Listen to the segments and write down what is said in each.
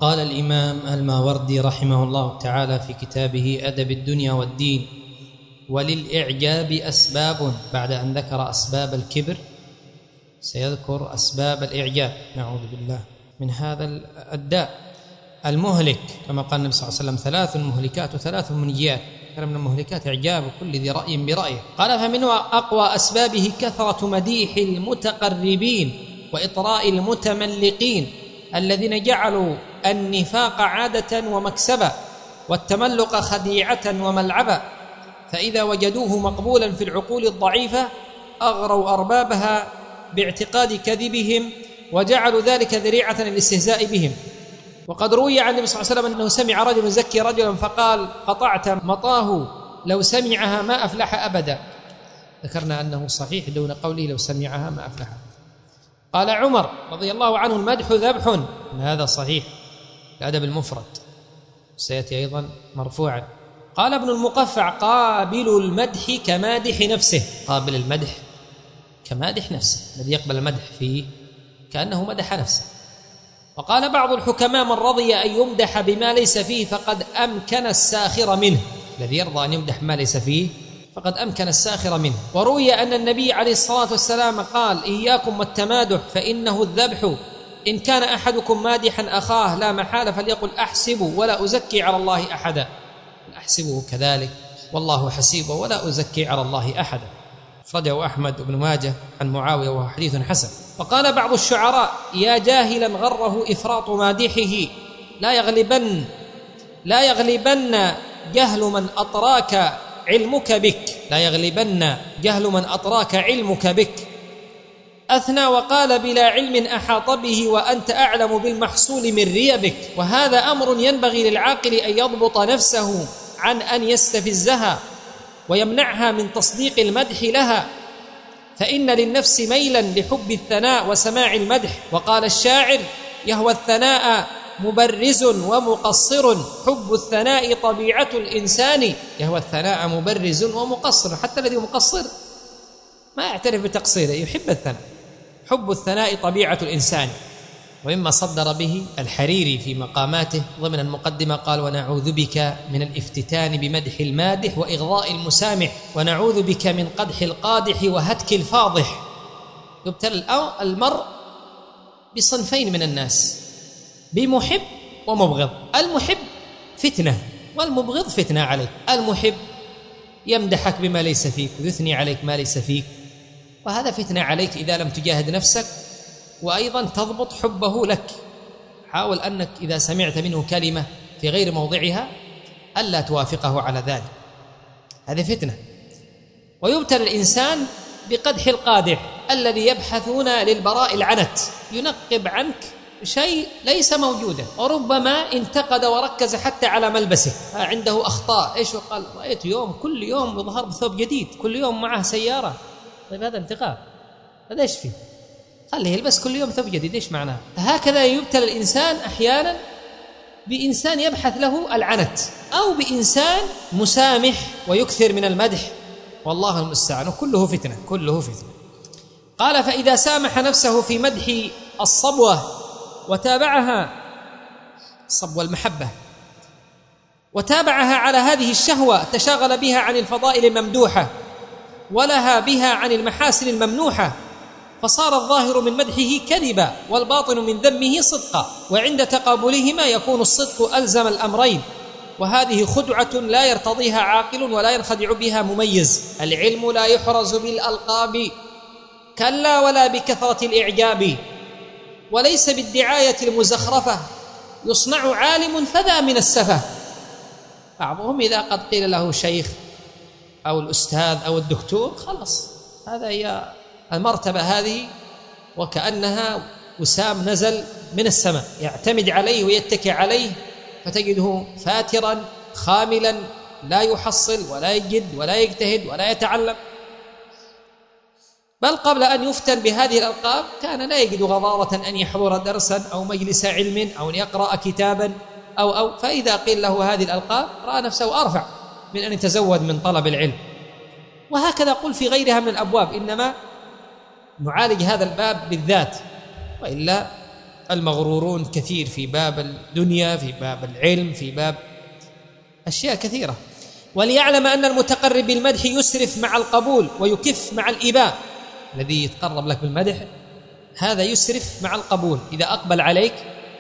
قال الإمام الماوردي رحمه الله تعالى في كتابه أدب الدنيا والدين: وللإعجاب أسباب. بعد أن ذكر أسباب الكبر سيذكر أسباب الإعجاب، نعوذ بالله من هذا الداء المهلك، كما قال النبي صلى الله عليه وسلم: 3 مهلكات و3 منجيات. كان من المهلكات إعجاب كل ذي رأي برأيه. قال: فمن أقوى أسبابه كثرة مديح المتقربين وإطراء المتملقين الذين جعلوا النفاق عادة ومكسبا والتملق خديعة وملعبا، فإذا وجدوه مقبولا في العقول الضعيفة أغروا أربابها باعتقاد كذبهم وجعلوا ذلك ذريعة للاستهزاء بهم. وقد روي عن النبي صلى الله عليه وسلم أنه سمع رجل يزكي رجلا فقال: قطعت مطاه لو سمعها ما أفلح أبدا. ذكرنا أنه صحيح دون قوله لو سمعها ما أفلح. قال عمر رضي الله عنه: المدح ذبح. هذا صحيح، الأدب المفرد سيأتي أيضا مرفوعا. قال ابن المقفع: قابل المدح كمادح نفسه. قابل المدح كمادح نفسه، الذي يقبل المدح فيه كأنه مدح نفسه. وقال بعض الحكماء: من رضي أن يمدح بما ليس فيه فقد أمكن الساخر منه. الذي يرضى أن يمدح ما ليس فيه فقد أمكن الساخر منه. وروي أن النبي عليه الصلاة والسلام قال: إياكم والتمادح فإنه الذبح. إن كان أحدكم مادحا أخاه لا محالة فليقل: أحسب ولا أزكي على الله أحدا. أحسبه كذلك والله حسيبه ولا أزكي على الله أحدا. أخرجه أحمد بن ماجه عن معاوية وهو حديث حسن. وقال بعض الشعراء: يا جاهلا غره إفراط مادحه لا يغلبن جهل من أطراك علمك بك. لا يغلبن جهل من أطراك علمك بك. أثنى وقال: بلا علم أحاط به وأنت أعلم بالمحصول من ريبك. وهذا أمر ينبغي للعاقل أن يضبط نفسه عن أن يستفزها ويمنعها من تصديق المدح لها، فإن للنفس ميلا لحب الثناء وسماع المدح. وقال الشاعر: يهوى الثناء مبرز ومقصر، حب الثناء طبيعة الإنسان. يهوى الثناء مبرز ومقصر، حتى الذي مقصر ما يعترف بتقصيره، يحب الثناء. حب الثناء طبيعة الإنسان. ومما صدر به الحريري في مقاماته ضمن المقدمة قال: ونعوذ بك من الافتتان بمدح المادح وإغضاء المسامح، ونعوذ بك من قدح القادح وهتك الفاضح. يبتلى المرء بصنفين من الناس: بمحب ومبغض. المحب فتنة والمبغض فتنة عليك. المحب يمدحك بما ليس فيك ويثني عليك ما ليس فيك، وهذا فتنة عليك إذا لم تجاهد نفسك وأيضا تضبط حبه لك. حاول أنك إذا سمعت منه كلمة في غير موضعها ألا توافقه على ذلك، هذه فتنة. ويبتلى الإنسان بقدح القادح الذي يبحثون للبراء العنت، ينقب عنك شيء ليس موجودا، وربما انتقد وركز حتى على ملبسه، عنده أخطاء. إيش قال؟ رأيت كل يوم يظهر بثوب جديد، كل يوم معه سيارة. طيب هذا انتقاد، هذا إيش فيه؟ خليه يلبس كل يوم ثوب جديد، إيش معناه؟ هكذا يبتلى الإنسان أحيانا بإنسان يبحث له العنت، أو بإنسان مسامح ويكثر من المدح، والله المستعان. كله فتنة، كله فتنة. قال: فإذا سامح نفسه في مدح الصبوة وتابعها، الصبوة المحبة، وتابعها على هذه الشهوة، تشاغل بها عن الفضائل الممدوحة ولها بها عن المحاسن الممنوحة، فصار الظاهر من مدحه كذبا والباطن من ذمه صدقا، وعند تقابلهما يكون الصدق ألزم الأمرين، وهذه خدعة لا يرتضيها عاقل ولا ينخدع بها مميز. العلم لا يحرز بالألقاب كلا ولا بكثرة الإعجاب، وليس بالدعاية المزخرفة يصنع عالم فذا من السفة. بعضهم إذا قد قيل له شيخ أو الأستاذ أو الدكتور خلص، هذا هي المرتبة هذه، وكأنها وسام نزل من السماء يعتمد عليه ويتكي عليه، فتجده فاترا خاملا لا يحصل ولا يجد ولا يجتهد ولا يتعلم. بل قبل أن يفتن بهذه الألقاب كان لا يجد غضارة أن يحضر درسا أو مجلس علم أو أن يقرأ كتابا أو فإذا قيل له هذه الألقاب رأى نفسه أرفع من أن يتزود من طلب العلم. وهكذا قل في غيرها من الأبواب، إنما نعالج هذا الباب بالذات، وإلا المغرورون كثير في باب الدنيا، في باب العلم، في باب أشياء كثيرة. وليعلم أن المتقرب بالمدح يسرف مع القبول ويكف مع الإباء. الذي يتقرب لك بالمدح هذا يسرف مع القبول، إذا أقبل عليك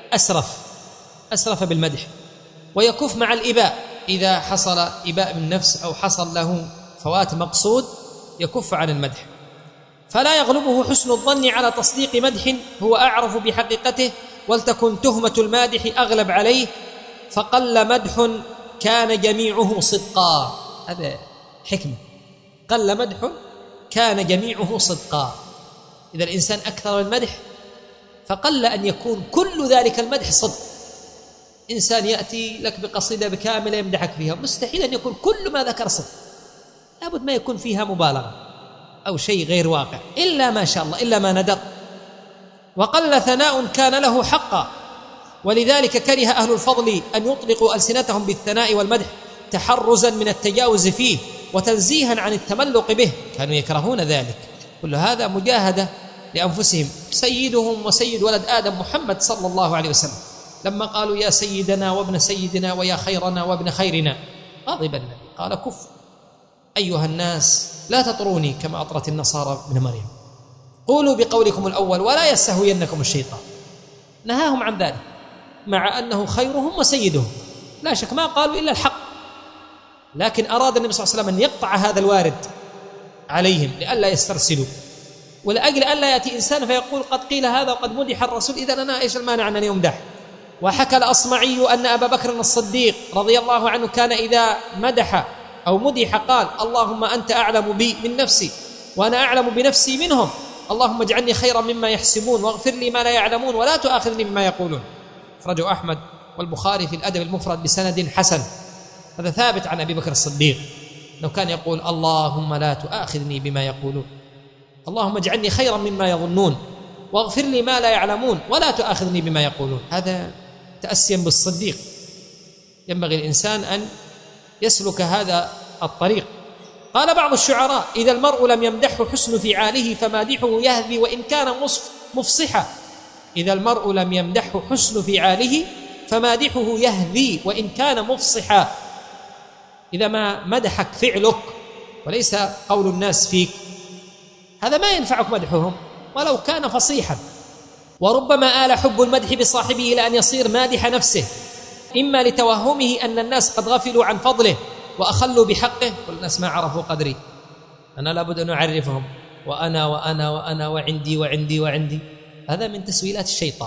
أسرف بالمدح، ويكف مع الإباء، إذا حصل إباء بالنفس أو حصل له فوات مقصود يكف عن المدح. فلا يغلبه حسن الظن على تصديق مدح هو أعرف بحقيقته، ولتكن تهمة المادح أغلب عليه، فقل مدح كان جميعه صدقا. هذا حكمة، قل مدح كان جميعه صدقا. إذا الإنسان أكثر المدح فقل أن يكون كل ذلك المدح صدق. إنسان يأتي لك بقصيدة بكاملة يمدحك فيها، مستحيل أن يكون كل ما ذكر صدق، لابد ما يكون فيها مبالغة أو شيء غير واقع، إلا ما شاء الله، إلا ما ندر. وقل ثناء كان له حقا، ولذلك كره أهل الفضل أن يطلقوا ألسنتهم بالثناء والمدح تحرزا من التجاوز فيه وتنزيها عن التملق به، كانوا يكرهون ذلك. كل هذا مجاهدة لأنفسهم. سيدهم وسيد ولد آدم محمد صلى الله عليه وسلم لما قالوا يا سيدنا وابن سيدنا ويا خيرنا وابن خيرنا، غضب النبي قال كف أيها الناس لا تطروني كما أطرت النصارى ابن مريم، قولوا بقولكم الأول ولا يستهوينكم الشيطان. نهاهم عن ذلك مع أنه خيرهم وسيدهم، لا شك ما قالوا إلا الحق، لكن أراد النبي صلى الله عليه وسلم أن يقطع هذا الوارد عليهم لئلا يسترسلوا، ولأجل ألا يأتي إنسان فيقول قد قيل هذا وقد مدح الرسول، إذن أنا إيش المانع أن يمدح؟ وحكى الأصمعي أن أبا بكر الصديق رضي الله عنه كان إذا مدح أو مدح قال اللهم أنت أعلم بي من نفسي وأنا أعلم بنفسي منهم، اللهم اجعلني خيرا مما يحسبون واغفر لي ما لا يعلمون ولا تؤاخذني بما يقولون. أخرجه أحمد والبخاري في الأدب المفرد بسند حسن. هذا ثابت عن أبي بكر الصديق لو كان يقول اللهم لا تؤاخذني بما يقولون، اللهم اجعلني خيرا مما يظنون واغفر لي ما لا يعلمون ولا تؤاخذني بما يقولون. هذا تأسيا بالصديق، ينبغي الإنسان أن يسلك هذا الطريق. قال بعض الشعراء إذا المرء لم يمدحه حسن فعاله فمادحه يهذي وإن كان مفصحا. إذا المرء لم يمدحه حسن فعاله فمادحه يهذي وإن كان مفصحا. إذا ما مدحك فعلك وليس قول الناس فيك هذا ما ينفعك مدحهم ولو كان فصيحا. وربما آل حب المدح بصاحبه إلى أن يصير مادح نفسه، إما لتوهمه أن الناس قد غفلوا عن فضله وأخلوا بحقه، والناس ما عرفوا قدري، أنا لابد أن أعرفهم، وأنا وأنا وأنا وعندي وعندي وعندي. هذا من تسويلات الشيطان،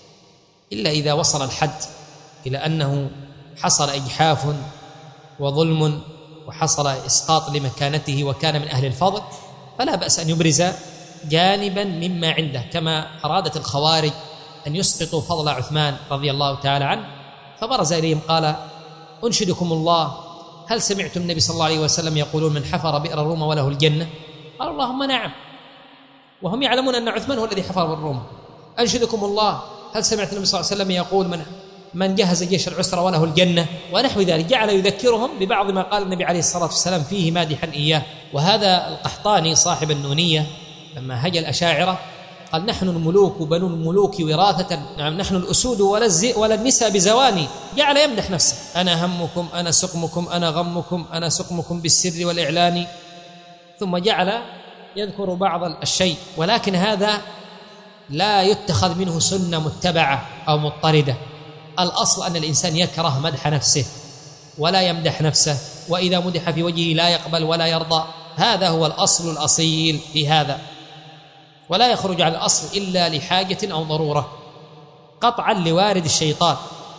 إلا إذا وصل الحد إلى أنه حصل إجحاف وظلم وحصل إسقاط لمكانته وكان من أهل الفضل، فلا بأس أن يبرز جانبا مما عنده، كما أرادت الخوارج أن يسقطوا فضل عثمان رضي الله تعالى عنه، فبرز إليهم قال أنشدكم الله هل سمعتم النبي صلى الله عليه وسلم يقولون من حفر بئر الروم وله الجنة؟ قال اللهم نعم، وهم يعلمون أن عثمان هو الذي حفر بئر الروم. أنشدكم الله هل سمعت النبي صلى الله عليه وسلم يقول من جهز جيش العسرة وله الجنة؟ ونحو ذلك، جعل يذكرهم ببعض ما قال النبي عليه الصلاة والسلام فيه مادحا إياه. وهذا القحطاني صاحب النونية لما هجى الأشاعرة قال نحن الملوك بنو الملوك وراثة، نعم نحن الأسود ولا النساء بزواني. جعل يمدح نفسه، أنا همكم أنا سقمكم أنا غمكم أنا سقمكم بالسر والإعلان، ثم جعل يذكر بعض الشيء، ولكن هذا لا يتخذ منه سنة متبعة أو مضطردة. الأصل أن الإنسان يكره مدح نفسه ولا يمدح نفسه، وإذا مدح في وجهه لا يقبل ولا يرضى، هذا هو الأصل الأصيل في هذا، ولا يخرج عن الأصل إلا لحاجة أو ضرورة قطعا لوارد الشيطان،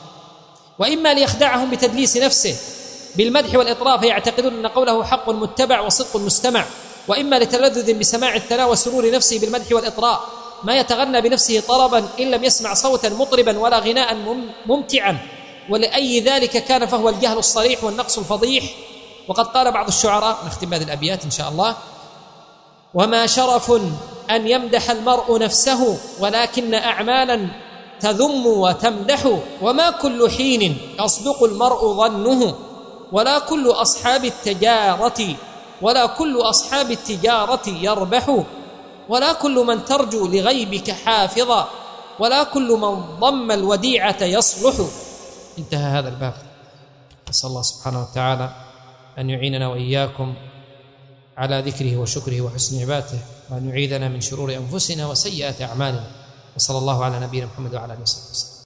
وإما ليخدعهم بتدليس نفسه بالمدح والإطراء فيعتقدون أن قوله حق متبع وصدق مستمع، وإما لتلذذ بسماع الثناء وسرور نفسه بالمدح والإطراء ما يتغنى بنفسه طربا إن لم يسمع صوتا مطربا ولا غناء ممتعا، ولأي ذلك كان فهو الجهل الصريح والنقص الفضيح. وقد قال بعض الشعراء، نختم هذه الأبيات إن شاء الله: وما شرف أن يمدح المرء نفسه ولكن أعمالا تذم وتمدح، وما كل حين يصدق المرء ظنه ولا كل أصحاب التجارة يربح، ولا كل من ترجو لغيبك حافظا ولا كل من ضم الوديعة يصلح. انتهى هذا الباب. نسأل الله سبحانه وتعالى أن يعيننا وإياكم على ذكره وشكره وحسن عبادته، وأن يعيذنا من شرور أنفسنا وسيئات أعمالنا. وصلى الله على نبينا محمد وعلى آله وصحبه وسلم.